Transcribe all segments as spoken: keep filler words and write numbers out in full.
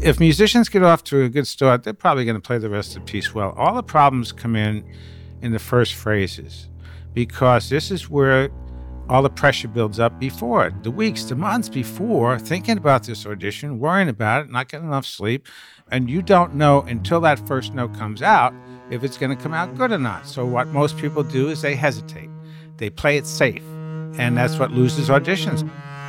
If musicians get off to a good start, they're probably going to play the rest of the piece well. All the problems come in in the first phrases, because this is where all the pressure builds up before it, the weeks, the months before, thinking about this audition, worrying about it, not getting enough sleep, and you don't know until that first note comes out if it's going to come out good or not. So what most people do is they hesitate. They play it safe, and that's what loses auditions.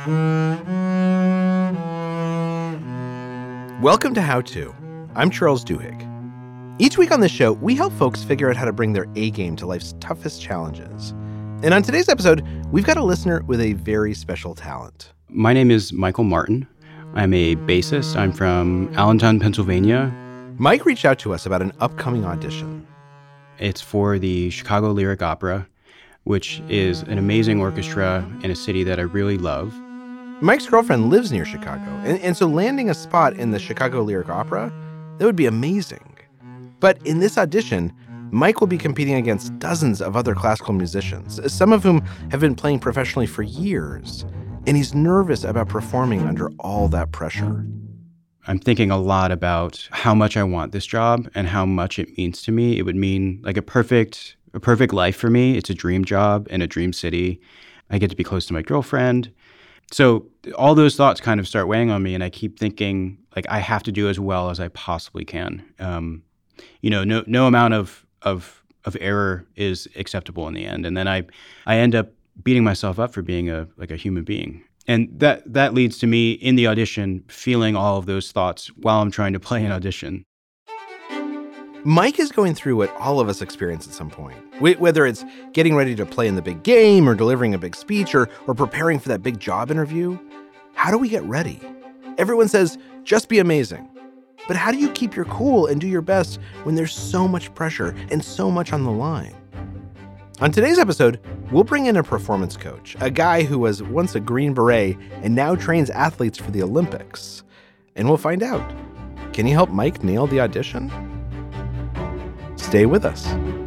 Welcome to How To. I'm Charles Duhigg. Each week on this show, we help folks figure out how to bring their A-game to life's toughest challenges. And on today's episode, we've got a listener with a very special talent. My name is Michael Martin. I'm a bassist. I'm from Allentown, Pennsylvania. Mike reached out to us about an upcoming audition. It's for the Chicago Lyric Opera, which is an amazing orchestra in a city that I really love. Mike's girlfriend lives near Chicago, and, and so landing a spot in the Chicago Lyric Opera, that would be amazing. But in this audition, Mike will be competing against dozens of other classical musicians, some of whom have been playing professionally for years, and he's nervous about performing under all that pressure. I'm thinking a lot about how much I want this job and how much it means to me. It would mean like a perfect, a perfect life for me. It's a dream job in a dream city. I get to be close to my girlfriend. So all those thoughts kind of start weighing on me, and I keep thinking like I have to do as well as I possibly can. Um, you know, no no amount of of of error is acceptable in the end. And then I I end up beating myself up for being a like a human being. And that that leads to me in the audition feeling all of those thoughts while I'm trying to play an audition. Mike is going through what all of us experience at some point, whether it's getting ready to play in the big game or delivering a big speech or, or preparing for that big job interview. How do we get ready? Everyone says, just be amazing. But how do you keep your cool and do your best when there's so much pressure and so much on the line? On today's episode, we'll bring in a performance coach, a guy who was once a Green Beret and now trains athletes for the Olympics. And we'll find out, can he help Mike nail the audition? Stay with us.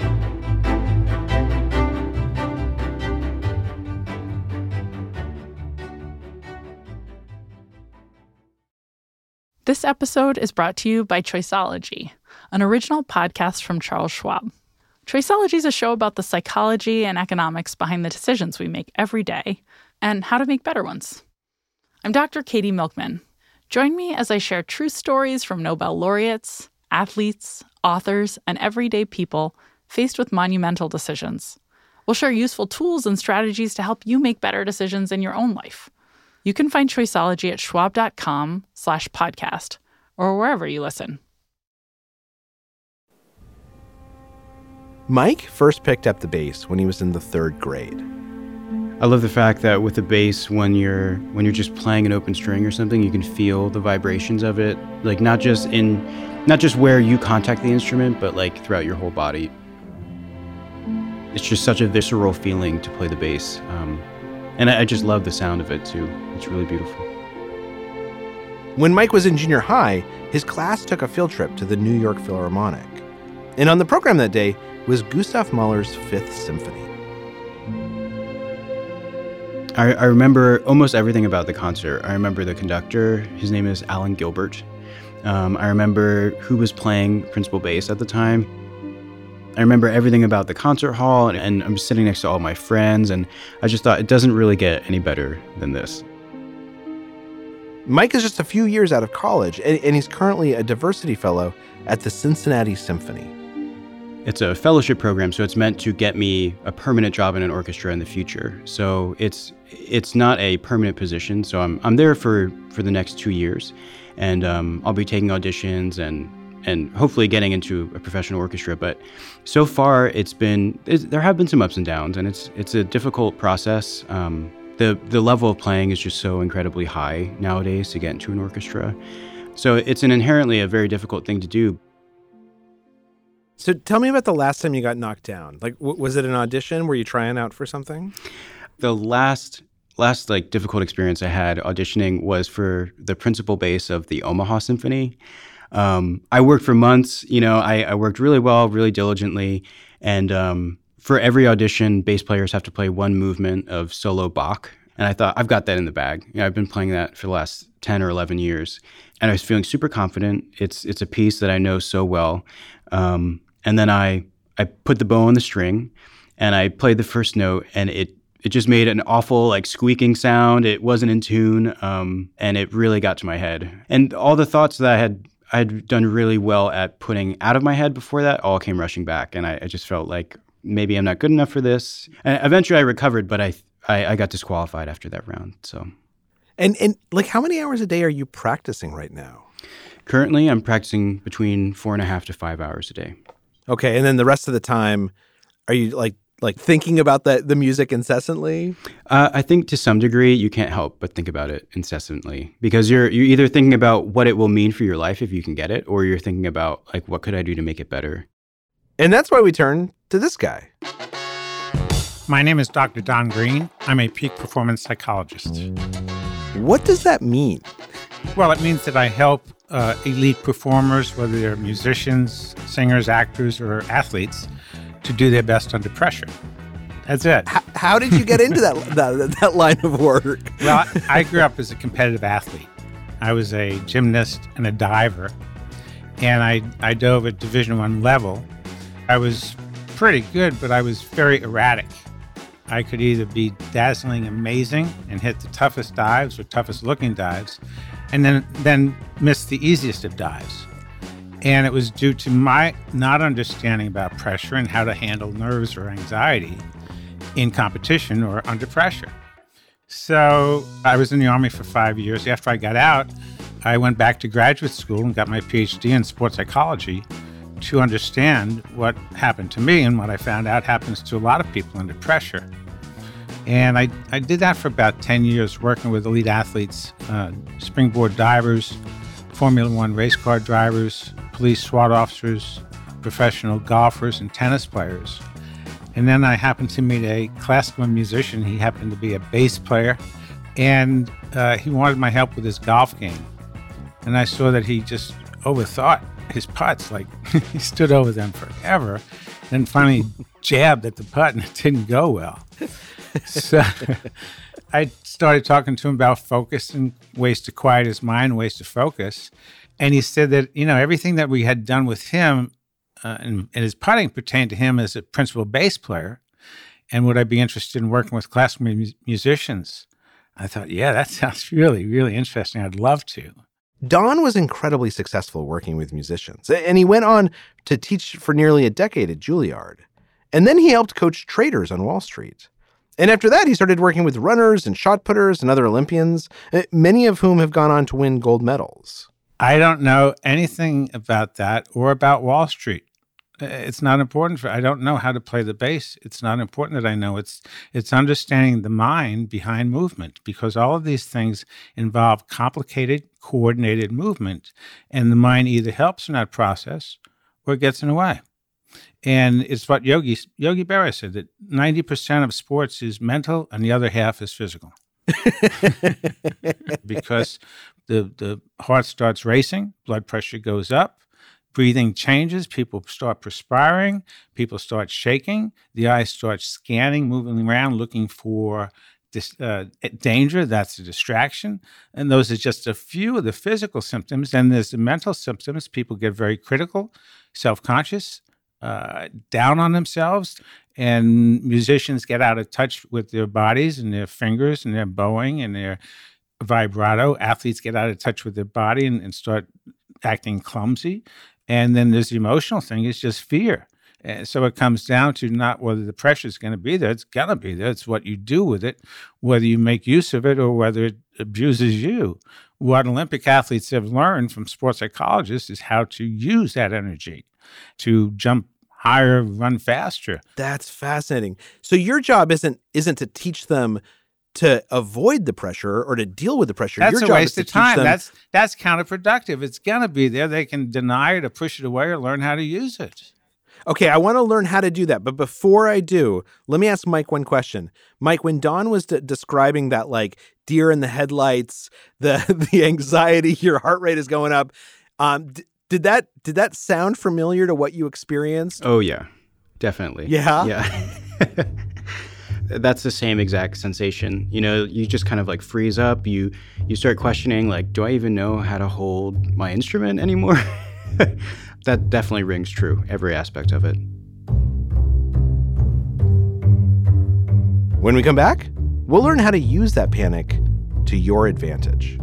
This episode is brought to you by Choiceology, an original podcast from Charles Schwab. Choiceology is a show about the psychology and economics behind the decisions we make every day and how to make better ones. I'm Doctor Katie Milkman. Join me as I share true stories from Nobel laureates, athletes, authors, and everyday people faced with monumental decisions. We'll share useful tools and strategies to help you make better decisions in your own life. You can find Choiceology at schwab.com slash podcast or wherever you listen. Mike first picked up the bass when he was in the third grade. I love the fact that with the bass, when you're when you're just playing an open string or something, you can feel the vibrations of it, like not just in not just where you contact the instrument, but like throughout your whole body. It's just such a visceral feeling to play the bass, um, and I, I just love the sound of it too. It's really beautiful. When Mike was in junior high, his class took a field trip to the New York Philharmonic, and on the program that day was Gustav Mahler's Fifth Symphony. I, I remember almost everything about the concert. I remember the conductor. His name is Alan Gilbert. Um, I remember who was playing principal bass at the time. I remember everything about the concert hall, and, and I'm sitting next to all my friends, and I just thought it doesn't really get any better than this. Mike is just a few years out of college, and, and he's currently a diversity fellow at the Cincinnati Symphony. It's a fellowship program, so it's meant to get me a permanent job in an orchestra in the future. So it's it's not a permanent position. So I'm I'm there for, for the next two years, and um, I'll be taking auditions and and hopefully getting into a professional orchestra. But so far, it's been it's, there have been some ups and downs, and it's it's a difficult process. Um, the the level of playing is just so incredibly high nowadays to get into an orchestra. So it's an inherently a very difficult thing to do. So tell me about the last time you got knocked down. Like, w- was it an audition? Were you trying out for something? The last last like difficult experience I had auditioning was for the principal bass of the Omaha Symphony. Um, I worked for months. You know, I, I worked really well, really diligently, and um, for every audition, bass players have to play one movement of solo Bach. And I thought, I've got that in the bag. You know, I've been playing that for the last ten or eleven years. And I was feeling super confident. It's it's a piece that I know so well. Um, and then I I put the bow on the string and I played the first note, and it it just made an awful like squeaking sound. It wasn't in tune, um, and it really got to my head. And all the thoughts that I had I'd done really well at putting out of my head before that all came rushing back. And I, I just felt like maybe I'm not good enough for this. And eventually I recovered, but I, I I got disqualified after that round. So, And and like, how many hours a day are you practicing right now? Currently, I'm practicing between four and a half to five hours a day. Okay, and then the rest of the time, are you like like thinking about the the music incessantly? Uh, I think to some degree you can't help but think about it incessantly, because you're you're either thinking about what it will mean for your life if you can get it, or you're thinking about like, what could I do to make it better? And that's why we turn to this guy. My name is Doctor Don Green. I'm a peak performance psychologist. What does that mean? Well, it means that I help uh, elite performers, whether they're musicians, singers, actors, or athletes, to do their best under pressure. That's it. H- how did you get into that, that that line of work? Well, I grew up as a competitive athlete. I was a gymnast and a diver, and I, I dove at Division One level. I was pretty good, but I was very erratic. I could either be dazzling amazing and hit the toughest dives or toughest looking dives, and then then miss the easiest of dives. And it was due to my not understanding about pressure and how to handle nerves or anxiety in competition or under pressure. So I was in the Army for five years. After I got out, I went back to graduate school and got my P H D in sports psychology to understand what happened to me and what I found out happens to a lot of people under pressure. And I, I did that for about ten years, working with elite athletes, uh, springboard divers, Formula One race car drivers, police SWAT officers, professional golfers, and tennis players. And then I happened to meet a classical musician. He happened to be a bass player, and uh, he wanted my help with his golf game. And I saw that he just overthought his putts, like he stood over them forever, and finally jabbed at the putt, and it didn't go well. So I started talking to him about focus and ways to quiet his mind, ways to focus. And he said that, you know, everything that we had done with him uh, and, and his putting pertained to him as a principal bass player. And would I be interested in working with classical mu- musicians? I thought, yeah, that sounds really, really interesting. I'd love to. Don was incredibly successful working with musicians, and he went on to teach for nearly a decade at Juilliard. And then he helped coach traders on Wall Street. And after that, he started working with runners and shot putters and other Olympians, many of whom have gone on to win gold medals. I don't know anything about that or about Wall Street. It's not important for, I don't know how to play the bass. It's not important that I know. It's it's understanding the mind behind movement, because all of these things involve complicated, coordinated movement, and the mind either helps in that process or gets in the way. And it's what Yogi Yogi Berra said, that ninety percent of sports is mental and the other half is physical. Because the the heart starts racing, blood pressure goes up, breathing changes, people start perspiring, people start shaking, the eyes start scanning, moving around, looking for this uh, danger. That's a distraction. And those are just a few of the physical symptoms. Then there's the mental symptoms. People get very critical, self-conscious, uh, down on themselves, and musicians get out of touch with their bodies and their fingers and their bowing and their vibrato. Athletes get out of touch with their body and, and start acting clumsy. And then there's the emotional thing, it's just fear. And so it comes down to not whether the pressure is going to be there. It's going to be there. It's what you do with it, whether you make use of it or whether it abuses you. What Olympic athletes have learned from sports psychologists is how to use that energy to jump higher, run faster. That's fascinating. So your job isn't isn't to teach them to avoid the pressure or to deal with the pressure. That's Your a job waste is to of teach time. them- That's that's counterproductive. It's going to be there. They can deny it or push it away or learn how to use it. Okay, I want to learn how to do that. But before I do, let me ask Mike one question. Mike, when Don was d- describing that, like, deer in the headlights, the the anxiety, your heart rate is going up, um, d- did that did that sound familiar to what you experienced? Oh, yeah, definitely. Yeah? Yeah. That's the same exact sensation. You know, you just kind of like freeze up. You you start questioning, like, do I even know how to hold my instrument anymore? That definitely rings true, every aspect of it. When we come back, we'll learn how to use that panic to your advantage.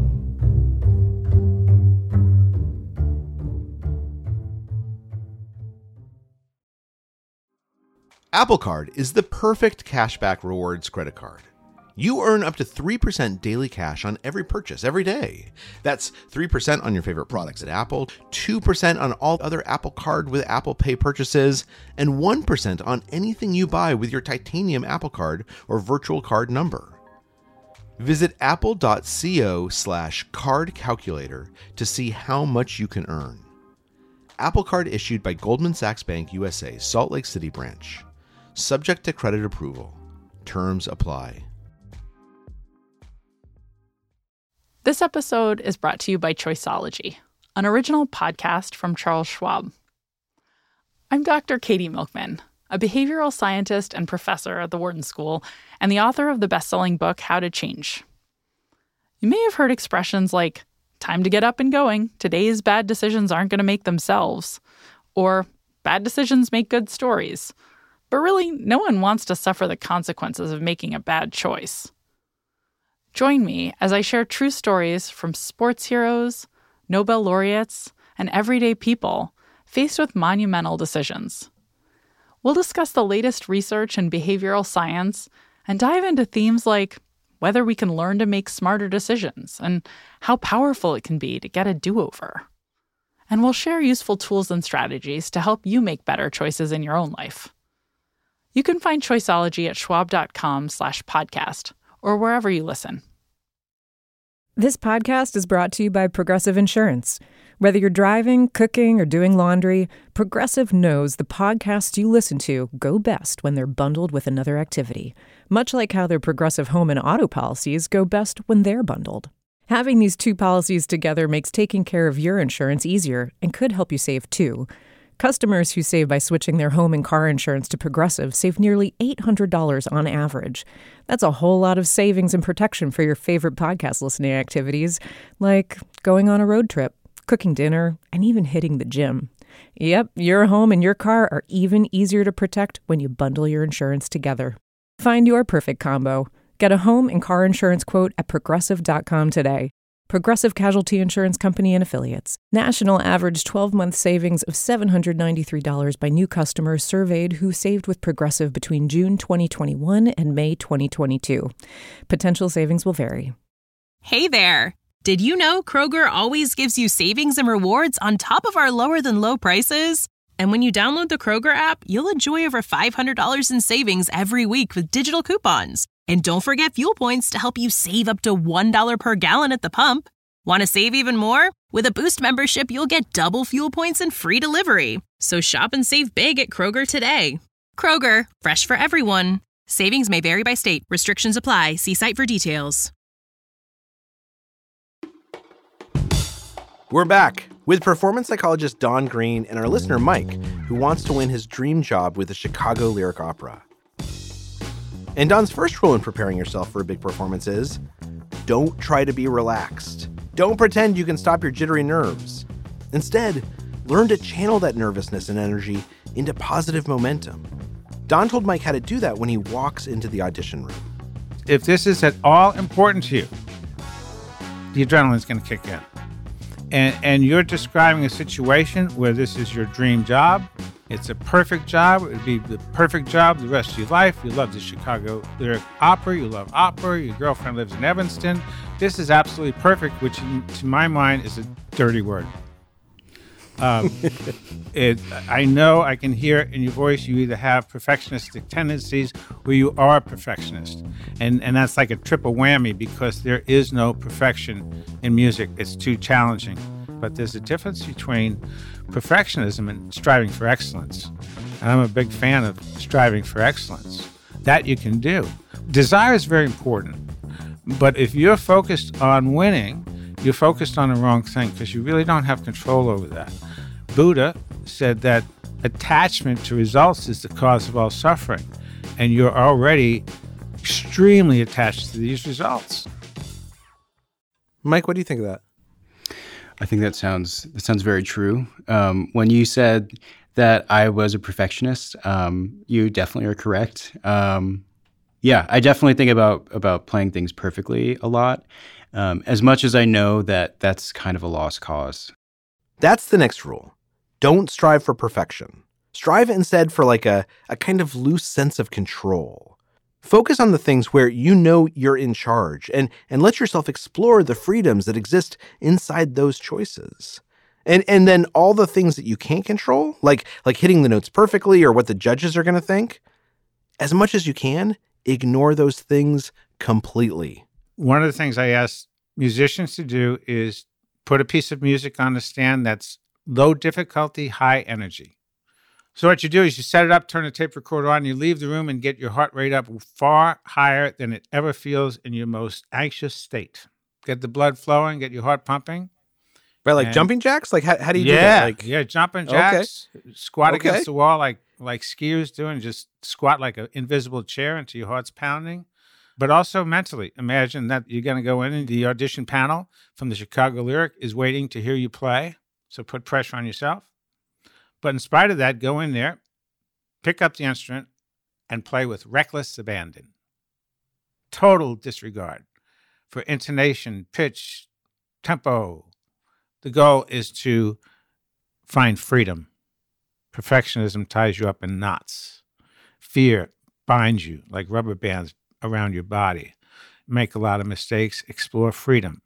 Apple Card is the perfect cashback rewards credit card. You earn up to three percent daily cash on every purchase every day. That's three percent on your favorite products at Apple, two percent on all other Apple Card with Apple Pay purchases, and one percent on anything you buy with your titanium Apple Card or virtual card number. Visit apple.co slash card calculator to see how much you can earn. Apple Card issued by Goldman Sachs Bank U S A, Salt Lake City branch. Subject to credit approval. Terms apply. This episode is brought to you by Choiceology, an original podcast from Charles Schwab. I'm Doctor Katie Milkman, a behavioral scientist and professor at the Wharton School, and the author of the best-selling book, How to Change. You may have heard expressions like, time to get up and going, today's bad decisions aren't going to make themselves, or bad decisions make good stories. But really, no one wants to suffer the consequences of making a bad choice. Join me as I share true stories from sports heroes, Nobel laureates, and everyday people faced with monumental decisions. We'll discuss the latest research in behavioral science and dive into themes like whether we can learn to make smarter decisions and how powerful it can be to get a do-over. And we'll share useful tools and strategies to help you make better choices in your own life. You can find Choiceology at schwab.com slash podcast or wherever you listen. This podcast is brought to you by Progressive Insurance. Whether you're driving, cooking, or doing laundry, Progressive knows the podcasts you listen to go best when they're bundled with another activity, much like how their Progressive home and auto policies go best when they're bundled. Having these two policies together makes taking care of your insurance easier and could help you save too. Customers who save by switching their home and car insurance to Progressive save nearly eight hundred dollars on average. That's a whole lot of savings and protection for your favorite podcast listening activities, like going on a road trip, cooking dinner, and even hitting the gym. Yep, your home and your car are even easier to protect when you bundle your insurance together. Find your perfect combo. Get a home and car insurance quote at progressive dot com today. Progressive Casualty Insurance Company and Affiliates. National average twelve-month savings of seven hundred ninety-three dollars by new customers surveyed who saved with Progressive between June twenty twenty-one and May twenty twenty-two. Potential savings will vary. Hey there! Did you know Kroger always gives you savings and rewards on top of our lower-than-low prices? And when you download the Kroger app, you'll enjoy over five hundred dollars in savings every week with digital coupons. And don't forget fuel points to help you save up to one dollar per gallon at the pump. Want to save even more? With a Boost membership, you'll get double fuel points and free delivery. So shop and save big at Kroger today. Kroger, fresh for everyone. Savings may vary by state. Restrictions apply. See site for details. We're back with performance psychologist Don Green and our listener Mike, who wants to win his dream job with the Chicago Lyric Opera. And Don's first rule in preparing yourself for a big performance is, don't try to be relaxed. Don't pretend you can stop your jittery nerves. Instead, learn to channel that nervousness and energy into positive momentum. Don told Mike how to do that when he walks into the audition room. If this is at all important to you, the adrenaline is going to kick in. And, and you're describing a situation where this is your dream job. It's a perfect job. It would be the perfect job the rest of your life. You love the Chicago Lyric Opera. You love opera. Your girlfriend lives in Evanston. This is absolutely perfect, which to my mind is a dirty word. Um, it, I know I can hear it in your voice. You either have perfectionistic tendencies or you are a perfectionist. And, and that's like a triple whammy because there is no perfection in music. It's too challenging. But there's a difference between perfectionism and striving for excellence. And I'm a big fan of striving for excellence. That you can do. Desire is very important. But if you're focused on winning, you're focused on the wrong thing because you really don't have control over that. Buddha said that attachment to results is the cause of all suffering. And you're already extremely attached to these results. Mike, what do you think of that? I think that sounds that sounds very true. Um, when you said that I was a perfectionist, um, you definitely are correct. Um, yeah, I definitely think about about playing things perfectly a lot, um, as much as I know that that's kind of a lost cause. That's the next rule. Don't strive for perfection. Strive instead for like a, a kind of loose sense of control. Focus on the things where you know you're in charge and, and let yourself explore the freedoms that exist inside those choices. And and then all the things that you can't control, like like hitting the notes perfectly or what the judges are going to think, as much as you can, ignore those things completely. One of the things I ask musicians to do is put a piece of music on the stand that's low difficulty, high energy. So what you do is you set it up, turn the tape recorder on, you leave the room and get your heart rate up far higher than it ever feels in your most anxious state. Get the blood flowing, get your heart pumping. Right, like And- jumping jacks? Like how, how do you yeah, do that? Like yeah, jumping jacks, squat Okay. against the wall like like skiers do, and just squat like an invisible chair until your heart's pounding. But also mentally, imagine that you're going to go in and the audition panel from the Chicago Lyric is waiting to hear you play. So put pressure on yourself. But in spite of that, go in there, pick up the instrument, and play with reckless abandon. Total disregard for intonation, pitch, tempo. The goal is to find freedom. Perfectionism ties you up in knots. Fear binds you like rubber bands around your body. Make a lot of mistakes. Explore freedom.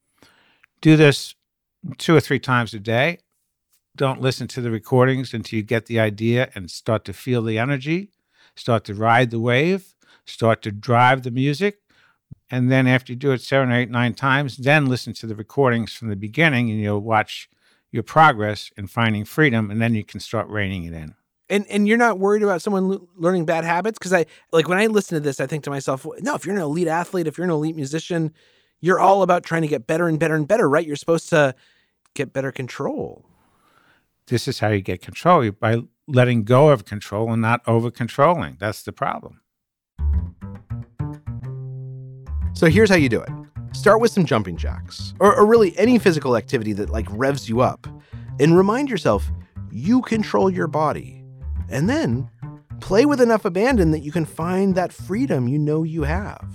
Do this two or three times a day. Don't listen to the recordings until you get the idea and start to feel the energy. Start to ride the wave. Start to drive the music. And then after you do it seven or eight, nine times, then listen to the recordings from the beginning and you'll watch your progress in finding freedom, and then you can start reining it in. And and you're not worried about someone l- learning bad habits? Because I like when I listen to this, I think to myself, no, if you're an elite athlete, if you're an elite musician, you're all about trying to get better and better and better, right? You're supposed to get better control. This is how you get control, by letting go of control and not over-controlling. That's the problem. So here's how you do it. Start with some jumping jacks, or, or really any physical activity that like revs you up, and remind yourself you control your body. And then play with enough abandon that you can find that freedom you know you have.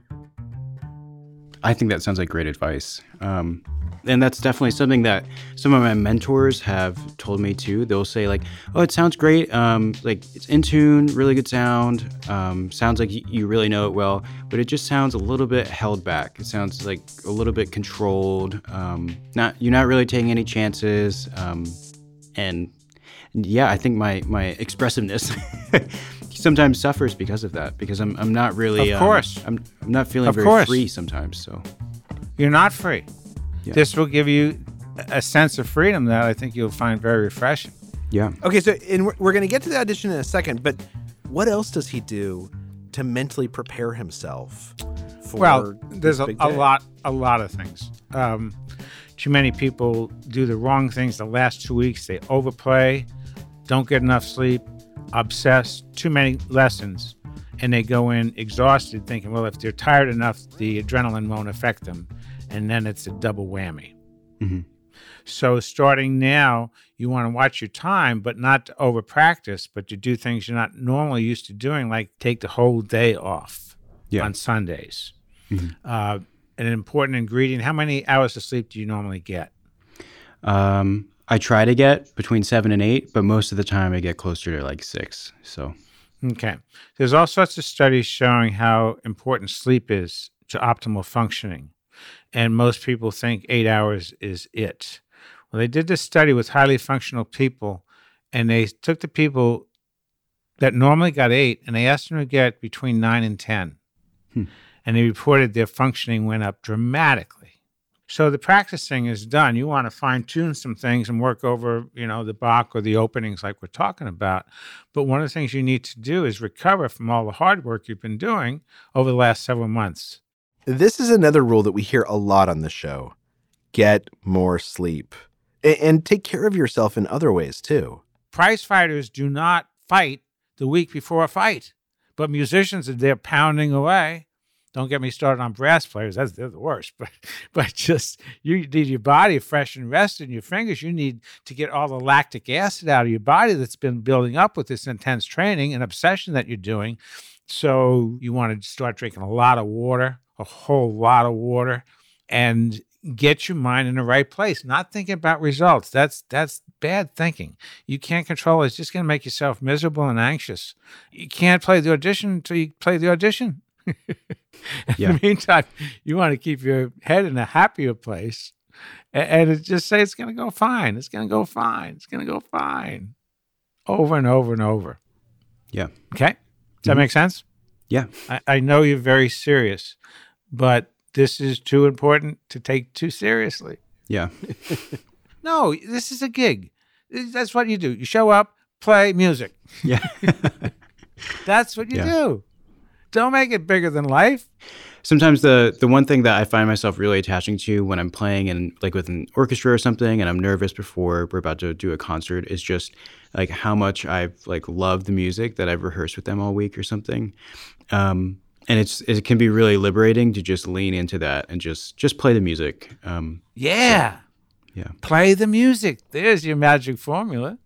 I think that sounds like great advice. Um, and that's definitely something that some of my mentors have told me too. They'll say like, oh, it sounds great. Um, like it's in tune, really good sound. Um, sounds like y- you really know it well, but it just sounds a little bit held back. It sounds like a little bit controlled. Um, not You're not really taking any chances. Um, and yeah, I think my, my expressiveness sometimes suffers because of that, because I'm I'm not really Of course. um, I'm I'm not feeling Of very course. free sometimes. So You're not free. Yeah. This will give you a sense of freedom that I think you'll find very refreshing. yeah. Okay, so and we're, we're going to get to the audition in a second, but what else does he do to mentally prepare himself for Well, this there's a, big a day? lot, a lot of things. Um, too many people do the wrong things the last two weeks. They overplay, don't get enough sleep, obsess, too many lessons, and they go in exhausted thinking, well, if they're tired enough, the adrenaline won't affect them. And then it's a double whammy. Mm-hmm. So starting now, you want to watch your time, but not to over practice, but to do things you're not normally used to doing, like take the whole day off Yeah. on Sundays. Mm-hmm. Uh, an important ingredient, how many hours of sleep do you normally get? Um, I try to get between seven and eight, but most of the time I get closer to like six. So Okay. There's all sorts of studies showing how important sleep is to optimal functioning. And most people think eight hours is it. Well, they did this study with highly functional people, and they took the people that normally got eight, and they asked them to get between nine and ten. Hmm. And they reported their functioning went up dramatically. So the practicing is done. You want to fine-tune some things and work over, you know, the Bach or the openings like we're talking about. But one of the things you need to do is recover from all the hard work you've been doing over the last several months. This is another rule that we hear a lot on this show. Get more sleep. A- and take care of yourself in other ways, too. Prize fighters do not fight the week before a fight But musicians are there pounding away. Don't get me started on brass players. That's they're the worst. But but just you need your body fresh and rested, and your fingers. You need to get all the lactic acid out of your body that's been building up with this intense training and obsession that you're doing. So you want to start drinking a lot of water, a whole lot of water, and get your mind in the right place. Not thinking about results. That's that's bad thinking. You can't control it. It's just going to make yourself miserable and anxious. You can't play the audition until you play the audition. In Yeah. the meantime, you want to keep your head in a happier place and, and just say it's going to go fine. It's going to go fine. It's going to go fine. Over and over and over. Yeah. Okay? Does that make sense? Yeah. I, I know you're very serious, but this is too important to take too seriously. Yeah. No, this is a gig. That's what you do. You show up, play music. Yeah. That's what you Yeah. do. Don't make it bigger than life. Sometimes the the one thing that I find myself really attaching to when I'm playing in like with an orchestra or something and I'm nervous before we're about to do a concert is just like how much I've like loved the music that I've rehearsed with them all week or something. Um, and it's it can be really liberating to just lean into that and just just play the music. Um, Yeah. yeah. Play the music. There's your magic formula.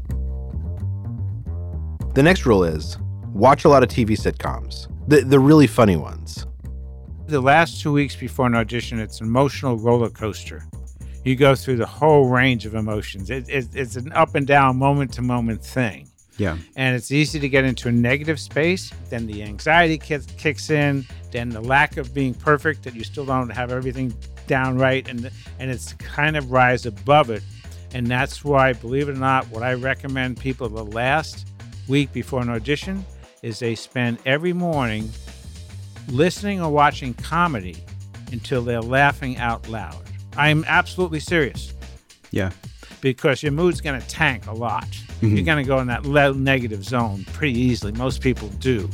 The next rule is watch a lot of T V sitcoms, the the really funny ones. The last two weeks before an audition, it's an emotional roller coaster. You go through the whole range of emotions. It, it, it's an up and down, moment to moment thing. Yeah. And it's easy to get into a negative space. Then the anxiety kicks, kicks in. Then the lack of being perfect, that you still don't have everything down right. And, and it's kind of rise above it. And that's why, believe it or not, what I recommend people the last week before an audition is they spend every morning listening or watching comedy until they're laughing out loud. I'm absolutely serious, Yeah. because your mood's going to tank a lot. Mhm. You're going to go in that low negative zone pretty easily. Most people do.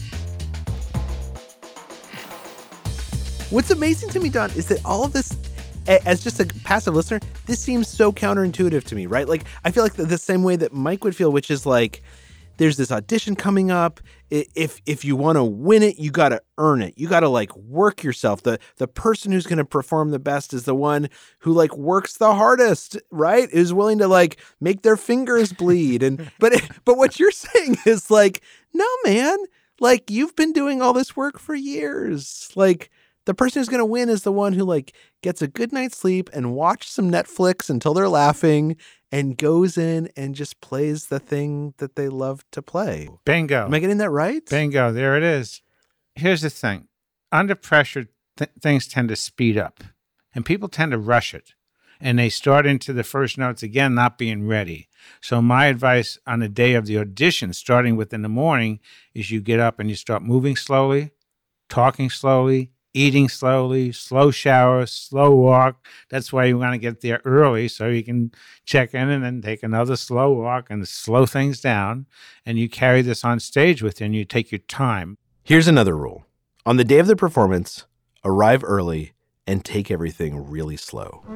What's amazing to me, Don, is that all of this, a- as just a passive listener, this seems so counterintuitive to me, right? Like, I feel like the, the same way that Mike would feel, which is like, there's this audition coming up. I- If if you want to win it, you got to earn it. You got to like work yourself. The the person who's going to perform the best is the one who like works the hardest, right? Is willing to like make their fingers bleed. And but but what you're saying is like, no, man, like you've been doing all this work for years. Like the person who's going to win is the one who like gets a good night's sleep and watch some Netflix until they're laughing and goes in and just plays the thing that they love to play. Bingo. Am I getting that right? Bingo. There it is. Here's the thing. Under pressure, th- things tend to speed up, and people tend to rush it. And they start into the first notes again, not being ready. So my advice on the day of the audition, starting with in the morning, is you get up and you start moving slowly, talking slowly, eating slowly, slow shower, slow walk. That's why you want to get there early so you can check in and then take another slow walk and slow things down. And you carry this on stage with you and you take your time. Here's another rule. On the day of the performance, arrive early and take everything really slow.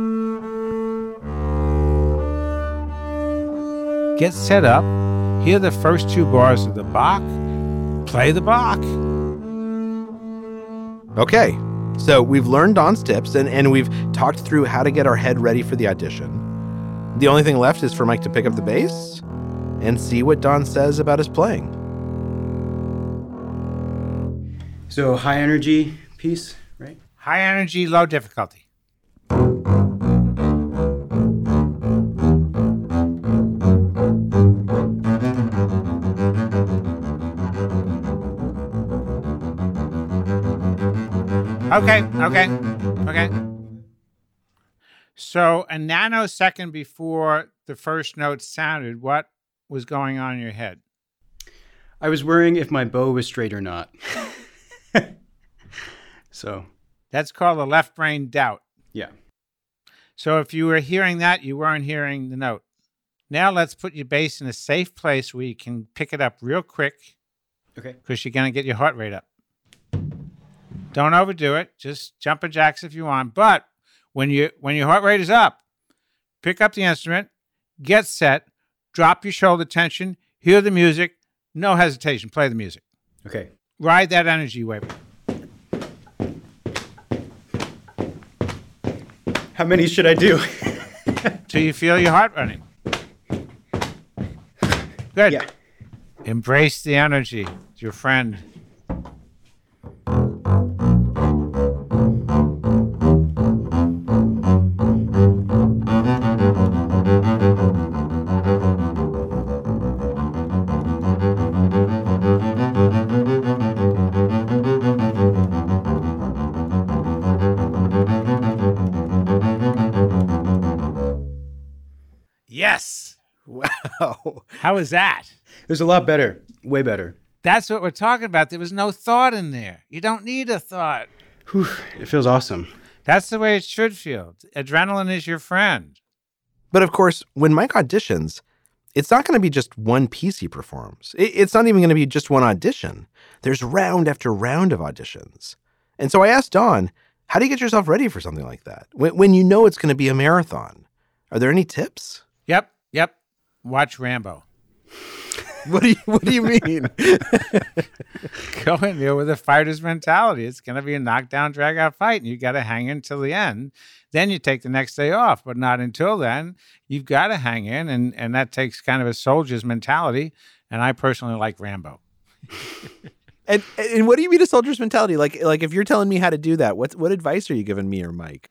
Get set up, hear the first two bars of the Bach, play the Bach. Okay, so we've learned Don's tips and, and we've talked through how to get our head ready for the audition. The only thing left is for Mike to pick up the bass and see what Don says about his playing. So high energy piece, right? High energy, low difficulty. Okay, okay, okay. So a nanosecond before the first note sounded, what was going on in your head? I was worrying if my bow was straight or not. So, That's called a left brain doubt. yeah. So if you were hearing that, you weren't hearing the note. Now let's put your bass in a safe place where you can pick it up real quick, Okay. because you're going to get your heart rate up. Don't overdo it. Just jumping jacks if you want. But when you when your heart rate is up, pick up the instrument, get set, drop your shoulder tension, hear the music, no hesitation, play the music. Okay. Ride that energy wave. How many should I do? Till you feel your heart running. Good. Yeah. Embrace the energy. It's your friend. Yes. Wow. How was that? It was a lot better. Way better. That's what we're talking about. There was no thought in there. You don't need a thought. Whew, it feels awesome. That's the way it should feel. Adrenaline is your friend. But of course, when Mike auditions, it's not going to be just one piece he performs. It, it's not even going to be just one audition. There's round after round of auditions. And so I asked Don, how do you get yourself ready for something like that? When, when you know it's going to be a marathon, are there any tips? Yep, yep. Watch Rambo. What do you What do you mean? Go in there with a fighter's mentality. It's going to be a knockdown, drag-out fight, and you got to hang in till the end. Then you take the next day off, but not until then. You've got to hang in, and, and that takes kind of a soldier's mentality, and I personally like Rambo. and and what do you mean a soldier's mentality? Like like if you're telling me how to do that, what what advice are you giving me or Mike?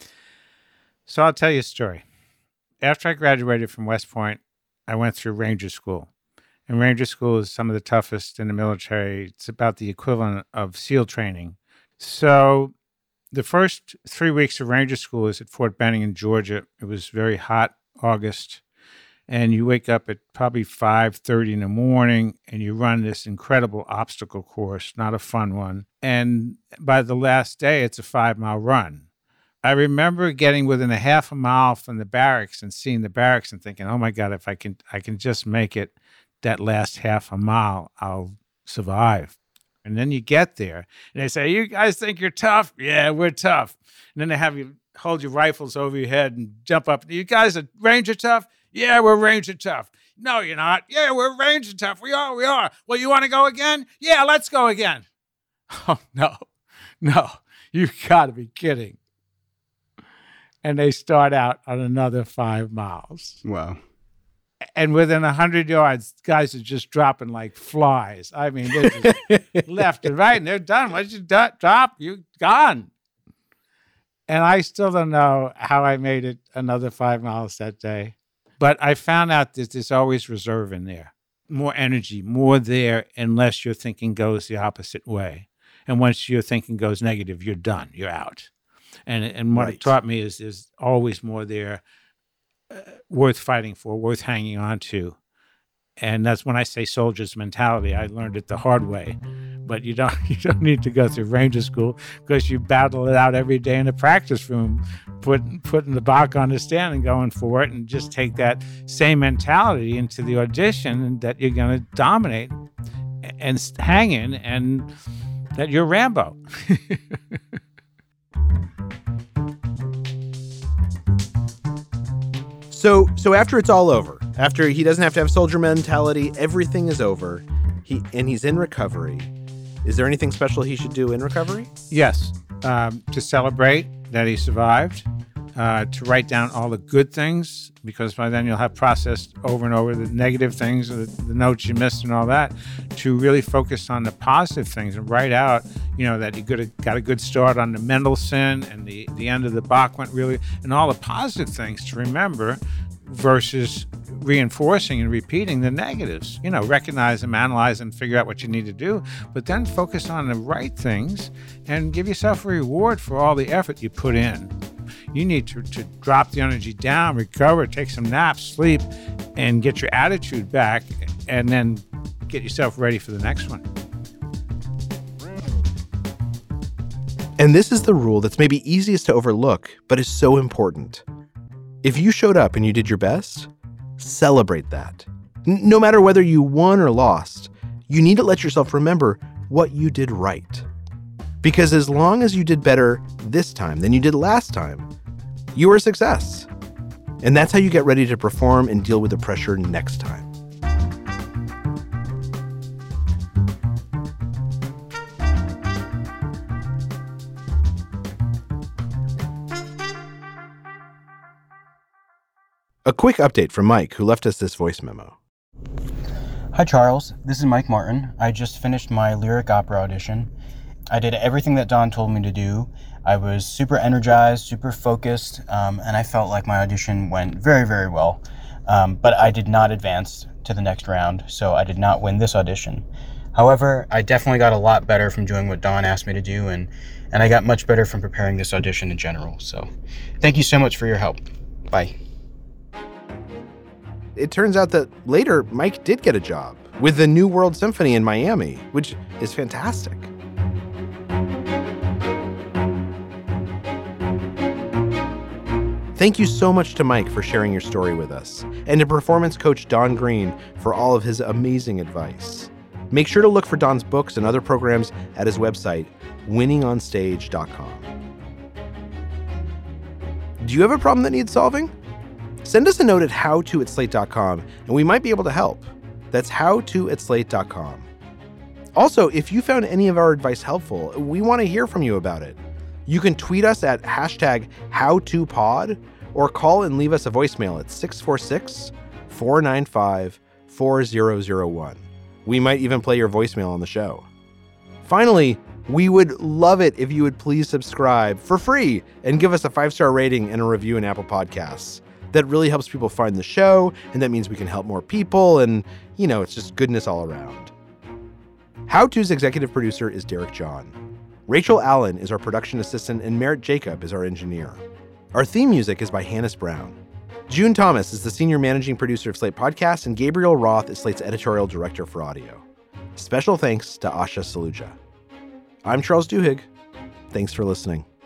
So I'll tell you a story. After I graduated from West Point, I went through Ranger School. And Ranger School is some of the toughest in the military. It's about the equivalent of SEAL training. So the first three weeks of Ranger School is at Fort Benning in Georgia. It was very hot, August. And you wake up at probably five thirty in the morning and you run this incredible obstacle course, not a fun one. And by the last day, it's a five-mile run. I remember getting within a half a mile from the barracks and seeing the barracks and thinking, oh my God, if I can I can just make it that last half a mile, I'll survive. And then you get there and they say, you guys think you're tough? Yeah, we're tough. And then they have you hold your rifles over your head and jump up. You guys are Ranger tough? Yeah, we're Ranger tough. No, you're not. Yeah, we're Ranger tough. We are, we are. Well, you want to go again? Yeah, let's go again. Oh, no, no, you got to be kidding. And they start out on another five miles. Wow. And within one hundred yards, guys are just dropping like flies. I mean, they're just left and right, and they're done. Once you do- drop, you gone. And I still don't know how I made it another five miles that day. But I found out that there's always reserve in there. More energy, more there, unless your thinking goes the opposite way. And once your thinking goes negative, you're done. You're out. And and what Right. it taught me is there's always more there uh, worth fighting for, worth hanging on to. And that's when I say soldier's mentality. I learned it the hard way. But you don't you don't need to go through Ranger School because you battle it out every day in the practice room, put, putting the Bach on the stand and going for it, and just take that same mentality into the audition and that you're going to dominate and hang in and that you're Rambo. So so after it's all over, after he doesn't have to have soldier mentality, everything is over, he and he's in recovery. Is there anything special he should do in recovery? Yes, um, to celebrate that he survived, uh, to write down all the good things, because by then you'll have processed over and over the negative things, the, the notes you missed and all that, to really focus on the positive things and write out, you know, that you got a, got a good start on the Mendelssohn and the, the end of the Bach went really, and all the positive things to remember versus reinforcing and repeating the negatives. You know, recognize them, analyze them, figure out what you need to do, but then focus on the right things and give yourself a reward for all the effort you put in. You need to, to drop the energy down, recover, take some naps, sleep, and get your attitude back, and then get yourself ready for the next one. And this is the rule that's maybe easiest to overlook, but is so important. If you showed up and you did your best, celebrate that. N- no matter whether you won or lost, you need to let yourself remember what you did right. Because as long as you did better this time than you did last time, you are a success. And that's how you get ready to perform and deal with the pressure next time. A quick update from Mike, who left us this voice memo. Hi, Charles. This is Mike Martin. I just finished my lyric opera audition. I did everything that Don told me to do. I was super energized, super focused, um, and I felt like my audition went very, very well. Um, but I did not advance to the next round, so I did not win this audition. However, I definitely got a lot better from doing what Don asked me to do, and, and I got much better from preparing this audition in general. So thank you so much for your help. Bye. It turns out that later, Mike did get a job with the New World Symphony in Miami, which is fantastic. Thank you so much to Mike for sharing your story with us, and to performance coach Don Green for all of his amazing advice. Make sure to look for Don's books and other programs at his website, winning on stage dot com. Do you have a problem that needs solving? Send us a note at howto at slate dot com, and we might be able to help. That's howto at slate dot com. Also, if you found any of our advice helpful, we want to hear from you about it. You can tweet us at hashtag HowToPod or call and leave us a voicemail at six four six, four nine five, four zero zero one. We might even play your voicemail on the show. Finally, we would love it if you would please subscribe for free and give us a five-star rating and a review in Apple Podcasts. That really helps people find the show, and that means we can help more people, and, you know, it's just goodness all around. How To's executive producer is Derek John. Rachel Allen is our production assistant, and Merritt Jacob is our engineer. Our theme music is by Hannes Brown. June Thomas is the senior managing producer of Slate Podcasts, and Gabriel Roth is Slate's editorial director for audio. Special thanks to Asha Saluja. I'm Charles Duhigg. Thanks for listening.